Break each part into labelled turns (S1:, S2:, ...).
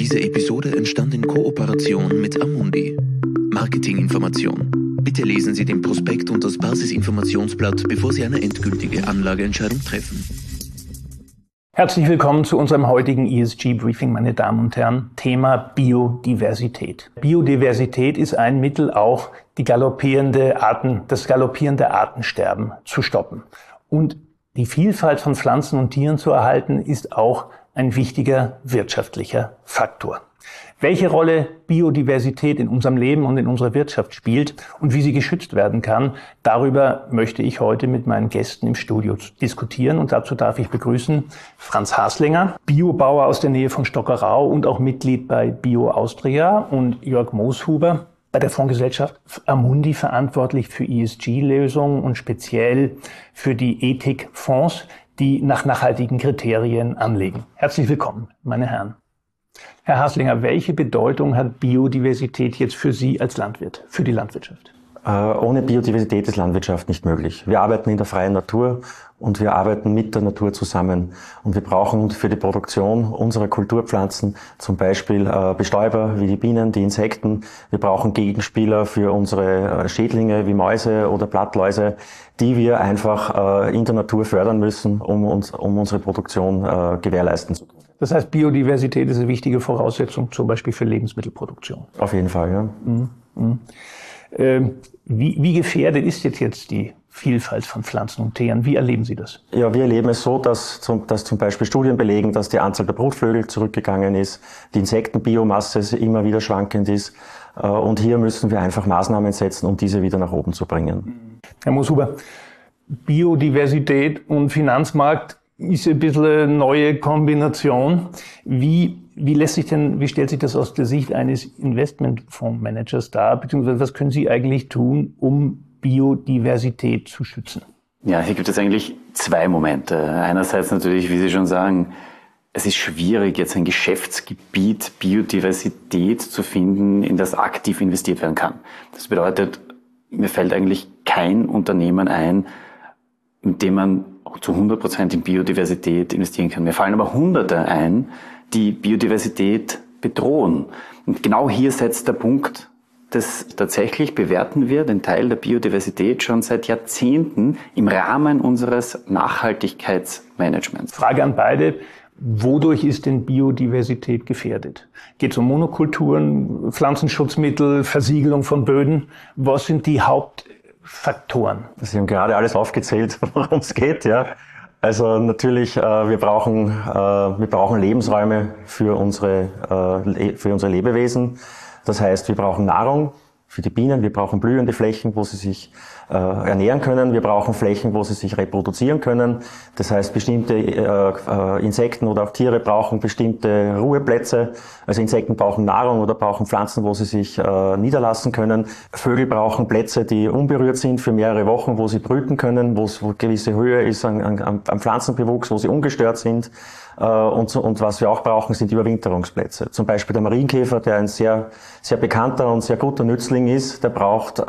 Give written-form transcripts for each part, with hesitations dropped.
S1: Diese Episode entstand in Kooperation mit Amundi. Marketinginformation. Bitte lesen Sie den Prospekt und das Basisinformationsblatt, bevor Sie eine endgültige Anlageentscheidung treffen.
S2: Herzlich willkommen zu unserem heutigen ESG-Briefing, meine Damen und Herren. Thema Biodiversität. Biodiversität ist ein Mittel, auch das galoppierende Artensterben zu stoppen. Und die Vielfalt von Pflanzen und Tieren zu erhalten, ist auch ein wichtiger wirtschaftlicher Faktor. Welche Rolle Biodiversität in unserem Leben und in unserer Wirtschaft spielt und wie sie geschützt werden kann, darüber möchte ich heute mit meinen Gästen im Studio diskutieren. Und dazu darf ich begrüßen Franz Haslinger, Biobauer aus der Nähe von Stockerau und auch Mitglied bei Bio Austria, und Jörg Mooshuber, bei der Fondsgesellschaft Amundi verantwortlich für ESG-Lösungen und speziell für die Ethikfonds, die nach nachhaltigen Kriterien anlegen. Herzlich willkommen, meine Herren. Herr Haslinger, welche Bedeutung hat Biodiversität jetzt für Sie als Landwirt, für die Landwirtschaft?
S3: Ohne Biodiversität ist Landwirtschaft nicht möglich. Wir arbeiten in der freien Natur und wir arbeiten mit der Natur zusammen. Und wir brauchen für die Produktion unserer Kulturpflanzen zum Beispiel Bestäuber wie die Bienen, die Insekten. Wir brauchen Gegenspieler für unsere Schädlinge wie Mäuse oder Blattläuse, die wir einfach in der Natur fördern müssen, um unsere Produktion gewährleisten zu können.
S2: Das heißt, Biodiversität ist eine wichtige Voraussetzung zum Beispiel für Lebensmittelproduktion.
S3: Auf jeden Fall, ja.
S2: Wie gefährdet ist jetzt die Vielfalt von Pflanzen und Tieren? Wie erleben Sie das?
S3: Ja, wir erleben es so, dass zum Beispiel Studien belegen, dass die Anzahl der Brutvögel zurückgegangen ist, die Insektenbiomasse immer wieder schwankend ist. Und hier müssen wir einfach Maßnahmen setzen, um diese wieder nach oben zu bringen.
S2: Herr Mooshuber, Biodiversität und Finanzmarkt ist ein bisschen eine neue Kombination. Wie stellt sich das aus der Sicht eines Investmentfondsmanagers dar? Beziehungsweise was können Sie eigentlich tun, um Biodiversität zu schützen?
S4: Ja, hier gibt es eigentlich zwei Momente. Einerseits natürlich, wie Sie schon sagen, es ist schwierig, jetzt ein Geschäftsgebiet Biodiversität zu finden, in das aktiv investiert werden kann. Das bedeutet, mir fällt eigentlich kein Unternehmen ein, in dem man zu 100% in Biodiversität investieren kann. Mir fallen aber Hunderte ein, die Biodiversität bedrohen. Und genau hier setzt der Punkt, dass tatsächlich bewerten wir den Teil der Biodiversität schon seit Jahrzehnten im Rahmen unseres Nachhaltigkeitsmanagements.
S2: Frage an beide. Wodurch ist denn Biodiversität gefährdet? Geht es um Monokulturen, Pflanzenschutzmittel, Versiegelung von Böden? Was sind die Hauptfaktoren?
S3: Sie haben gerade alles aufgezählt, worum es geht, ja. Also natürlich, wir brauchen Lebensräume für unsere Lebewesen. Das heißt, wir brauchen Nahrung für die Bienen, wir brauchen blühende Flächen, wo sie sich ernähren können. Wir brauchen Flächen, wo sie sich reproduzieren können. Das heißt, bestimmte Insekten oder auch Tiere brauchen bestimmte Ruheplätze. Also Insekten brauchen Nahrung oder brauchen Pflanzen, wo sie sich niederlassen können. Vögel brauchen Plätze, die unberührt sind für mehrere Wochen, wo sie brüten können, wo gewisse Höhe ist am Pflanzenbewuchs, wo sie ungestört sind. Und was wir auch brauchen, sind Überwinterungsplätze. Zum Beispiel der Marienkäfer, der ein sehr, sehr bekannter und sehr guter Nützling ist, der braucht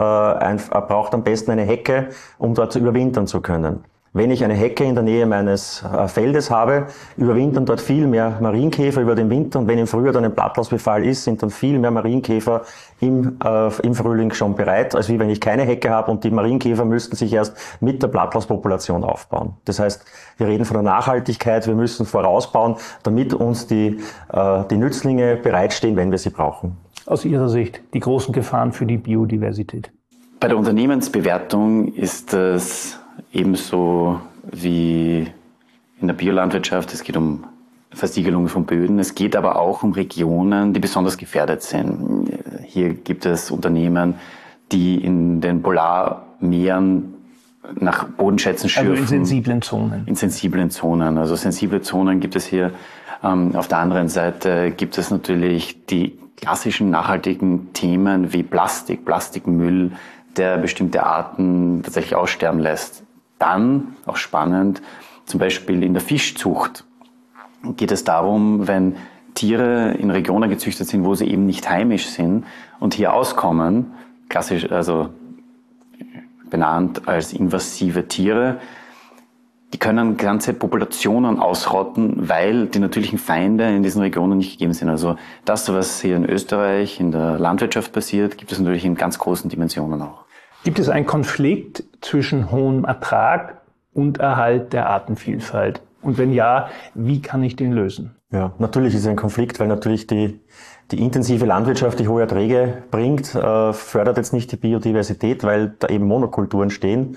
S3: am besten eine Hecke, um dort überwintern zu können. Wenn ich eine Hecke in der Nähe meines Feldes habe, überwintern dort viel mehr Marienkäfer über den Winter, und wenn im Frühjahr dann ein Blattlausbefall ist, sind dann viel mehr Marienkäfer im Frühling schon bereit, als wie wenn ich keine Hecke habe, und die Marienkäfer müssten sich erst mit der Blattlaus-Population aufbauen. Das heißt, wir reden von der Nachhaltigkeit, wir müssen vorausbauen, damit uns die Nützlinge bereitstehen, wenn wir sie brauchen.
S2: Aus Ihrer Sicht die großen Gefahren für die Biodiversität?
S4: Bei der Unternehmensbewertung ist das ebenso wie in der Biolandwirtschaft. Es geht um Versiegelung von Böden. Es geht aber auch um Regionen, die besonders gefährdet sind. Hier gibt es Unternehmen, die in den Polarmeeren nach Bodenschätzen schürfen.
S2: Also in sensiblen Zonen.
S4: In sensiblen Zonen. Also sensible Zonen gibt es hier. Auf der anderen Seite gibt es natürlich die klassischen nachhaltigen Themen wie Plastikmüll, der bestimmte Arten tatsächlich aussterben lässt. Dann, auch spannend, zum Beispiel in der Fischzucht geht es darum, wenn Tiere in Regionen gezüchtet sind, wo sie eben nicht heimisch sind und hier auskommen, klassisch, also benannt als invasive Tiere, die können ganze Populationen ausrotten, weil die natürlichen Feinde in diesen Regionen nicht gegeben sind. Also das, was hier in Österreich in der Landwirtschaft passiert, gibt es natürlich in ganz großen Dimensionen auch.
S2: Gibt es einen Konflikt zwischen hohem Ertrag und Erhalt der Artenvielfalt? Und wenn ja, wie kann ich den lösen?
S3: Ja, natürlich ist es ein Konflikt, weil natürlich die intensive Landwirtschaft, die hohe Erträge bringt, fördert jetzt nicht die Biodiversität, weil da eben Monokulturen stehen.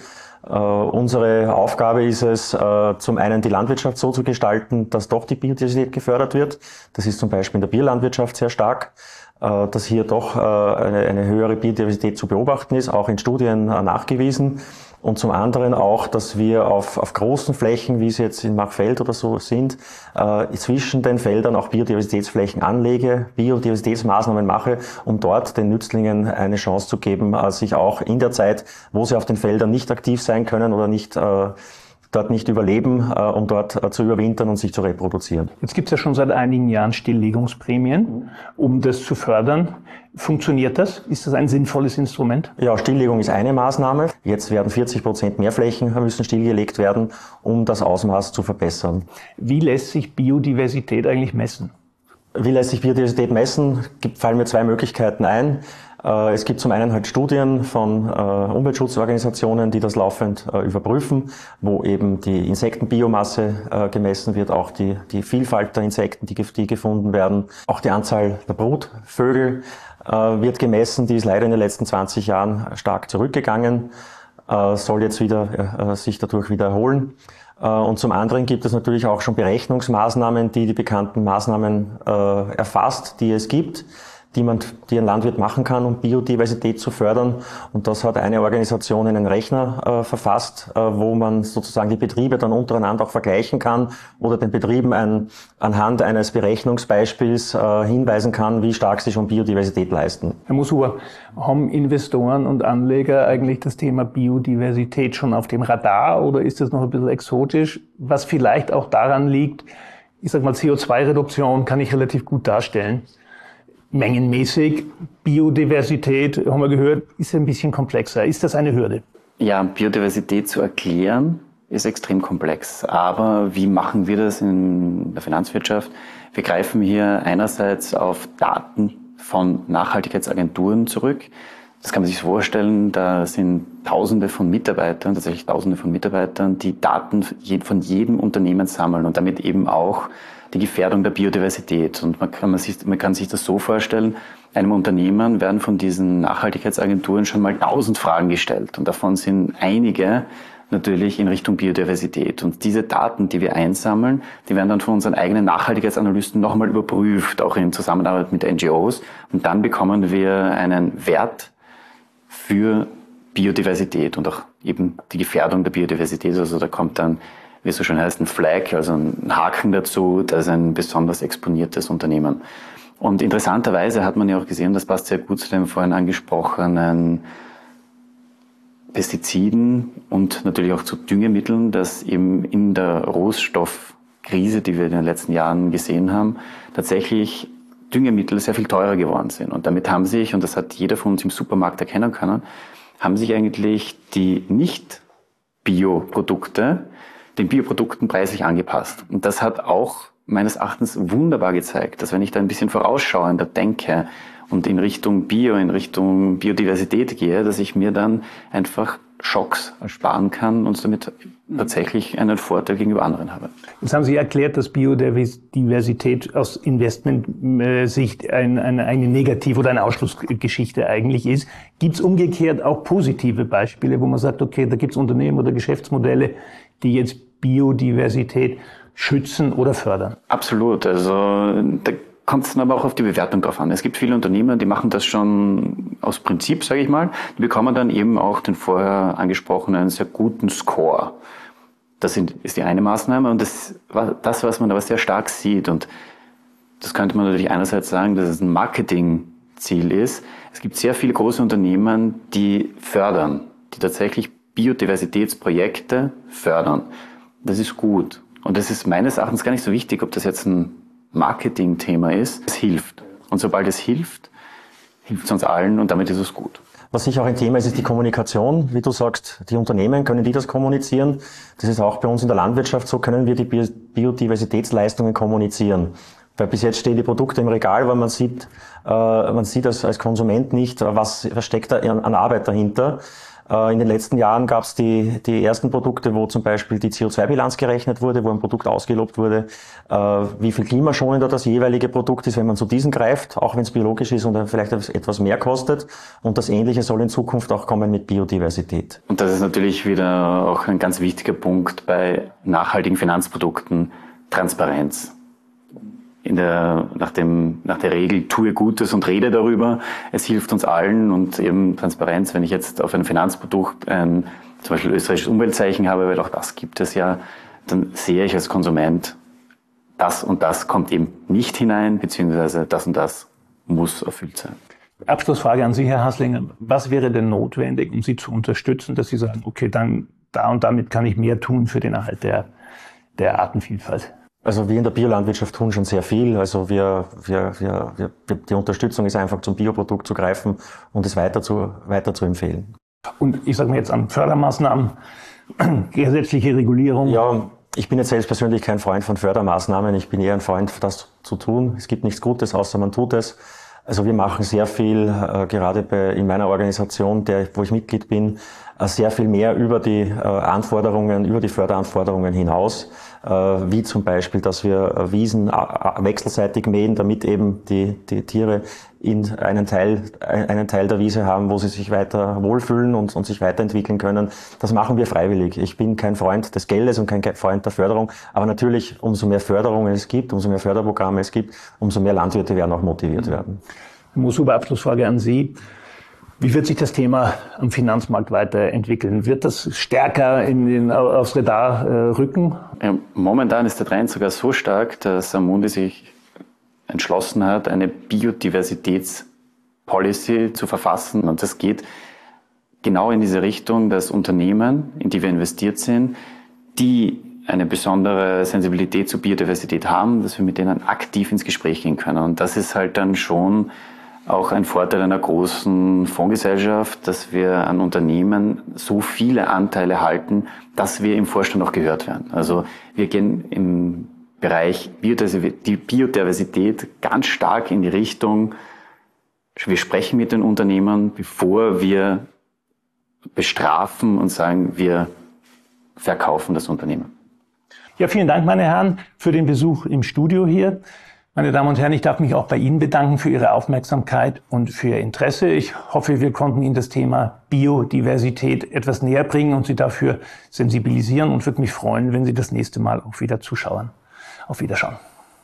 S3: Unsere Aufgabe ist es, zum einen die Landwirtschaft so zu gestalten, dass doch die Biodiversität gefördert wird. Das ist zum Beispiel in der Bierlandwirtschaft sehr stark, dass hier doch eine höhere Biodiversität zu beobachten ist, auch in Studien nachgewiesen. Und zum anderen auch, dass wir auf großen Flächen, wie es jetzt in Machfeld oder so sind, zwischen den Feldern auch Biodiversitätsflächen anlege, Biodiversitätsmaßnahmen mache, um dort den Nützlingen eine Chance zu geben, sich auch in der Zeit, wo sie auf den Feldern nicht aktiv sein können oder dort nicht überleben, um dort zu überwintern und sich zu reproduzieren.
S2: Jetzt gibt es ja schon seit einigen Jahren Stilllegungsprämien, um das zu fördern. Funktioniert das? Ist das ein sinnvolles Instrument?
S3: Ja, Stilllegung ist eine Maßnahme. Jetzt werden 40% mehr Flächen müssen stillgelegt werden, um das Ausmaß zu verbessern.
S2: Wie lässt sich Biodiversität eigentlich messen?
S3: Wie lässt sich Biodiversität messen? Fallen mir zwei Möglichkeiten ein. Es gibt zum einen halt Studien von Umweltschutzorganisationen, die das laufend überprüfen, wo eben die Insektenbiomasse gemessen wird, auch die Vielfalt der Insekten, die gefunden werden. Auch die Anzahl der Brutvögel wird gemessen, die ist leider in den letzten 20 Jahren stark zurückgegangen, soll jetzt wieder sich dadurch wieder erholen. Und zum anderen gibt es natürlich auch schon Berechnungsmaßnahmen, die bekannten Maßnahmen erfasst, die es gibt, die ein Landwirt machen kann, um Biodiversität zu fördern. Und das hat eine Organisation in einen Rechner verfasst, wo man sozusagen die Betriebe dann untereinander auch vergleichen kann oder den Betrieben anhand eines Berechnungsbeispiels hinweisen kann, wie stark sie schon Biodiversität leisten.
S2: Herr Moshuber, haben Investoren und Anleger eigentlich das Thema Biodiversität schon auf dem Radar oder ist das noch ein bisschen exotisch? Was vielleicht auch daran liegt, ich sag mal, CO2-Reduktion kann ich relativ gut darstellen. Mengenmäßig, Biodiversität, haben wir gehört, ist ein bisschen komplexer. Ist das eine Hürde?
S4: Ja, Biodiversität zu erklären ist extrem komplex. Aber wie machen wir das in der Finanzwirtschaft? Wir greifen hier einerseits auf Daten von Nachhaltigkeitsagenturen zurück. Das kann man sich vorstellen, da sind Tausende von Mitarbeitern, tatsächlich Tausende von Mitarbeitern, die Daten von jedem Unternehmen sammeln und damit eben auch die Gefährdung der Biodiversität. Und man kann sich das so vorstellen, einem Unternehmen werden von diesen Nachhaltigkeitsagenturen schon mal 1000 Fragen gestellt. Und davon sind einige natürlich in Richtung Biodiversität. Und diese Daten, die wir einsammeln, die werden dann von unseren eigenen Nachhaltigkeitsanalysten nochmal überprüft, auch in Zusammenarbeit mit NGOs. Und dann bekommen wir einen Wert für Biodiversität und auch eben die Gefährdung der Biodiversität. Also da kommt dann, wie es so schön heißt, ein Flag, also ein Haken dazu, das ist ein besonders exponiertes Unternehmen. Und interessanterweise hat man ja auch gesehen, das passt sehr gut zu den vorhin angesprochenen Pestiziden und natürlich auch zu Düngemitteln, dass eben in der Rohstoffkrise, die wir in den letzten Jahren gesehen haben, tatsächlich Düngemittel sehr viel teurer geworden sind. Und damit haben sich, und das hat jeder von uns im Supermarkt erkennen können, haben sich eigentlich die Nicht-Bioprodukte den Bioprodukten preislich angepasst. Und das hat auch meines Erachtens wunderbar gezeigt, dass wenn ich da ein bisschen vorausschauender denke und in Richtung Bio, in Richtung Biodiversität gehe, dass ich mir dann einfach Schocks ersparen kann und damit tatsächlich einen Vorteil gegenüber anderen habe.
S2: Jetzt haben Sie erklärt, dass Biodiversität aus Investmentsicht eine Negativ- oder eine Ausschlussgeschichte eigentlich ist. Gibt es umgekehrt auch positive Beispiele, wo man sagt, okay, da gibt es Unternehmen oder Geschäftsmodelle, die jetzt Biodiversität schützen oder fördern?
S4: Absolut. Also da kommt es dann aber auch auf die Bewertung drauf an. Es gibt viele Unternehmer, die machen das schon aus Prinzip, sage ich mal. Die bekommen dann eben auch den vorher angesprochenen sehr guten Score. Das ist die eine Maßnahme und das, was man aber sehr stark sieht, und das könnte man natürlich einerseits sagen, dass es ein Marketingziel ist. Es gibt sehr viele große Unternehmen, die fördern, die tatsächlich Biodiversitätsprojekte fördern. Das ist gut. Und das ist meines Erachtens gar nicht so wichtig, ob das jetzt ein Marketingthema ist. Es hilft. Und sobald es hilft, hilft es uns allen und damit ist es gut.
S3: Was sicher auch ein Thema ist, ist die Kommunikation. Wie du sagst, die Unternehmen, können die das kommunizieren? Das ist auch bei uns in der Landwirtschaft so, können wir die Biodiversitätsleistungen kommunizieren. Weil bis jetzt stehen die Produkte im Regal, weil man sieht als Konsument nicht, was steckt da an Arbeit dahinter. In den letzten Jahren gab es die ersten Produkte, wo zum Beispiel die CO2-Bilanz gerechnet wurde, wo ein Produkt ausgelobt wurde, wie viel klimaschonender das jeweilige Produkt ist, wenn man zu diesen greift, auch wenn es biologisch ist und dann vielleicht etwas mehr kostet. Und das Ähnliche soll in Zukunft auch kommen mit Biodiversität.
S4: Und das ist natürlich wieder auch ein ganz wichtiger Punkt bei nachhaltigen Finanzprodukten, Transparenz. Nach der Regel, tue Gutes und rede darüber. Es hilft uns allen und eben Transparenz, wenn ich jetzt auf ein Finanzprodukt zum Beispiel österreichisches Umweltzeichen habe, weil auch das gibt es ja, dann sehe ich als Konsument, das und das kommt eben nicht hinein, beziehungsweise das und das muss erfüllt sein.
S2: Abschlussfrage an Sie, Herr Haslinger. Was wäre denn notwendig, um Sie zu unterstützen, dass Sie sagen, okay, dann da und damit kann ich mehr tun für den Erhalt der Artenvielfalt?
S3: Also wir in der Biolandwirtschaft tun schon sehr viel. Also die Unterstützung ist einfach zum Bioprodukt zu greifen und es weiter zu empfehlen.
S2: Und ich sage mal jetzt an Fördermaßnahmen, gesetzliche Regulierung.
S3: Ja, ich bin jetzt selbst persönlich kein Freund von Fördermaßnahmen. Ich bin eher ein Freund, das zu tun. Es gibt nichts Gutes, außer man tut es. Also wir machen sehr viel, gerade in meiner Organisation, wo ich Mitglied bin, sehr viel mehr über die Förderanforderungen hinaus, wie zum Beispiel, dass wir Wiesen wechselseitig mähen, damit eben die Tiere einen Teil der Wiese haben, wo sie sich weiter wohlfühlen und sich weiterentwickeln können. Das machen wir freiwillig. Ich bin kein Freund des Geldes und kein Freund der Förderung, aber natürlich, umso mehr Förderungen es gibt, umso mehr Förderprogramme es gibt, umso mehr Landwirte werden auch motiviert werden.
S2: Super Abschlussfrage an Sie. Wie wird sich das Thema am Finanzmarkt weiterentwickeln? Wird das stärker aufs Radar rücken?
S4: Ja, momentan ist der Trend sogar so stark, dass Amundi sich entschlossen hat, eine Biodiversitätspolicy zu verfassen. Und das geht genau in diese Richtung, dass Unternehmen, in die wir investiert sind, die eine besondere Sensibilität zur Biodiversität haben, dass wir mit denen aktiv ins Gespräch gehen können. Und das ist halt dann schon auch ein Vorteil einer großen Fondsgesellschaft, dass wir an Unternehmen so viele Anteile halten, dass wir im Vorstand auch gehört werden. Also wir gehen im Bereich Biodiversität ganz stark in die Richtung, wir sprechen mit den Unternehmen, bevor wir bestrafen und sagen, wir verkaufen das Unternehmen.
S2: Ja, vielen Dank, meine Herren, für den Besuch im Studio hier. Meine Damen und Herren, ich darf mich auch bei Ihnen bedanken für Ihre Aufmerksamkeit und für Ihr Interesse. Ich hoffe, wir konnten Ihnen das Thema Biodiversität etwas näher bringen und Sie dafür sensibilisieren und würde mich freuen, wenn Sie das nächste Mal auch wieder zuschauen. Auf Wiederschauen.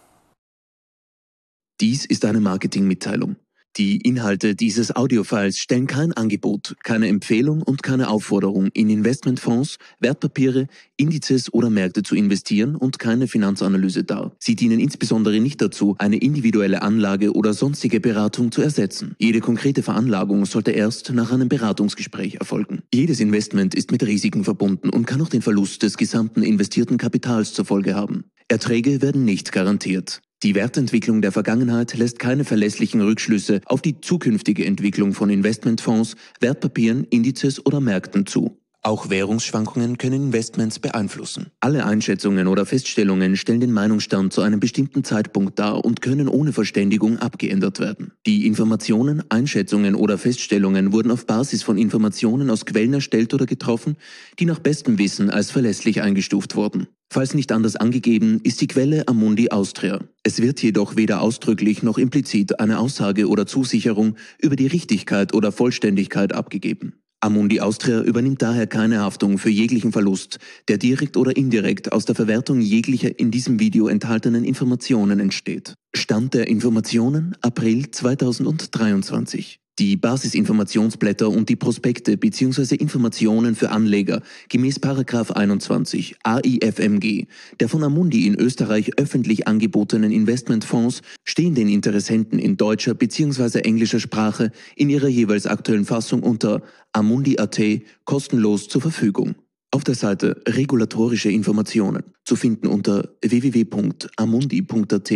S1: Dies ist eine Marketingmitteilung. Die Inhalte dieses Audiofiles stellen kein Angebot, keine Empfehlung und keine Aufforderung, in Investmentfonds, Wertpapiere, Indizes oder Märkte zu investieren und keine Finanzanalyse dar. Sie dienen insbesondere nicht dazu, eine individuelle Anlage oder sonstige Beratung zu ersetzen. Jede konkrete Veranlagung sollte erst nach einem Beratungsgespräch erfolgen. Jedes Investment ist mit Risiken verbunden und kann auch den Verlust des gesamten investierten Kapitals zur Folge haben. Erträge werden nicht garantiert. Die Wertentwicklung der Vergangenheit lässt keine verlässlichen Rückschlüsse auf die zukünftige Entwicklung von Investmentfonds, Wertpapieren, Indizes oder Märkten zu. Auch Währungsschwankungen können Investments beeinflussen. Alle Einschätzungen oder Feststellungen stellen den Meinungsstand zu einem bestimmten Zeitpunkt dar und können ohne Verständigung abgeändert werden. Die Informationen, Einschätzungen oder Feststellungen wurden auf Basis von Informationen aus Quellen erstellt oder getroffen, die nach bestem Wissen als verlässlich eingestuft wurden. Falls nicht anders angegeben, ist die Quelle Amundi Austria. Es wird jedoch weder ausdrücklich noch implizit eine Aussage oder Zusicherung über die Richtigkeit oder Vollständigkeit abgegeben. Amundi Austria übernimmt daher keine Haftung für jeglichen Verlust, der direkt oder indirekt aus der Verwertung jeglicher in diesem Video enthaltenen Informationen entsteht. Stand der Informationen April 2023. Die Basisinformationsblätter und die Prospekte bzw. Informationen für Anleger gemäß § 21 AIFMG der von Amundi in Österreich öffentlich angebotenen Investmentfonds stehen den Interessenten in deutscher bzw. englischer Sprache in ihrer jeweils aktuellen Fassung unter amundi.at kostenlos zur Verfügung. Auf der Seite Regulatorische Informationen zu finden unter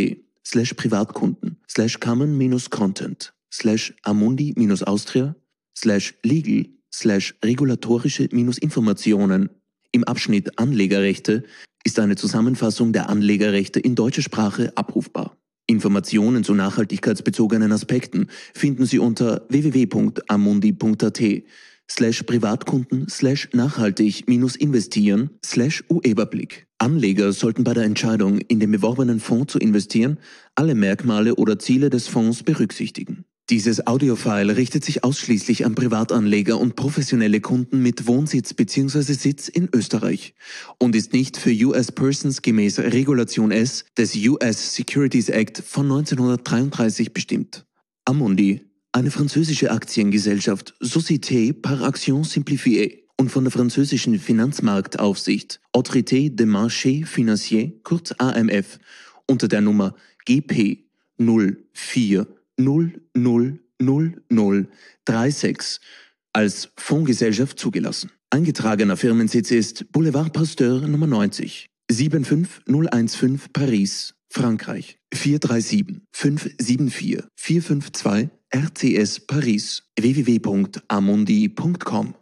S1: www.amundi.at/Privatkunden/Common-Content/Amundi-Austria /legal/regulatorische-Informationen. Im Abschnitt Anlegerrechte ist eine Zusammenfassung der Anlegerrechte in deutscher Sprache abrufbar. Informationen zu nachhaltigkeitsbezogenen Aspekten finden Sie unter www.amundi.at/privatkunden/nachhaltig-investieren/Überblick. Anleger sollten bei der Entscheidung, in den beworbenen Fonds zu investieren, alle Merkmale oder Ziele des Fonds berücksichtigen. Dieses Audiofile richtet sich ausschließlich an Privatanleger und professionelle Kunden mit Wohnsitz bzw. Sitz in Österreich und ist nicht für US Persons gemäß Regulation S des US Securities Act von 1933 bestimmt. Amundi, eine französische Aktiengesellschaft, Société par Action Simplifiée und von der französischen Finanzmarktaufsicht Autorité des Marchés Financiers, kurz AMF, unter der Nummer GP 04000036 als Fondsgesellschaft zugelassen. Eingetragener Firmensitz ist Boulevard Pasteur Nummer 90, 75015 Paris, Frankreich, 437 574 452 RCS Paris, www.amundi.com.